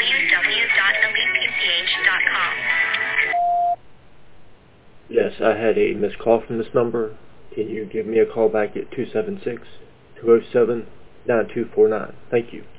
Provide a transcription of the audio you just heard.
www.elitepch.com. Yes, I had a missed call from this number. Can you give me a call back at 276-207-9249? Thank you.